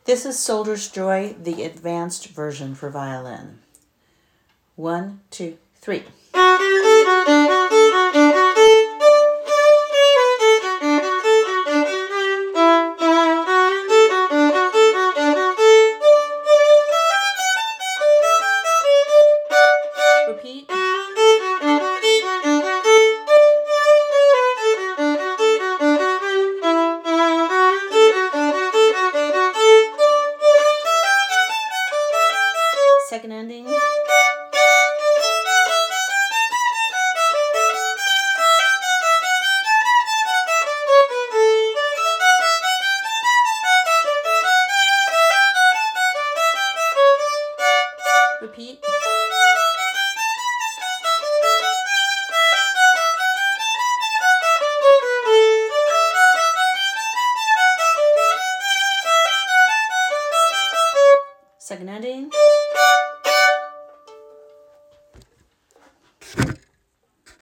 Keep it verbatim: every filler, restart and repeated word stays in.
This is Soldier's Joy, the advanced version for violin. One, two, three. Repeat. Second ending. Repeat. Second ending.